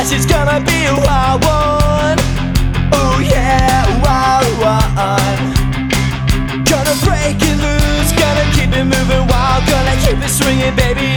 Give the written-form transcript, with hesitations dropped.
Yes, it's gonna be a wild one. Oh yeah, a wild one. Gonna break it loose, gonna keep it moving wild, gonna keep it swinging, baby.